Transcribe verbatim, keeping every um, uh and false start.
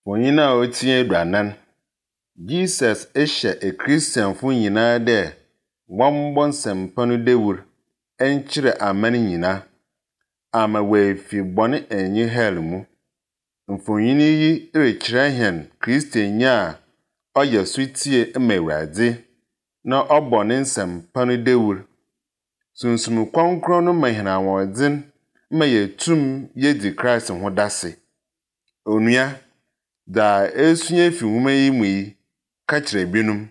Onyina otie duanan. Jesus ehye e Christianfo nyina de wambo nsempano dewur enkyere aman nyina ama wefi bone enyi hell mu. Mfonyini yi rekyerɛ hɛn Kristianya a ɔyɛ sutie ma Awurade na ɔbɔ ne nsempano dewur. Sunsum kronkron no ma hɛn awɔdzen ma yetum yedi Christ ho dase. Onua da esua fi nwoma yi mu yi ka kyerɛ binum.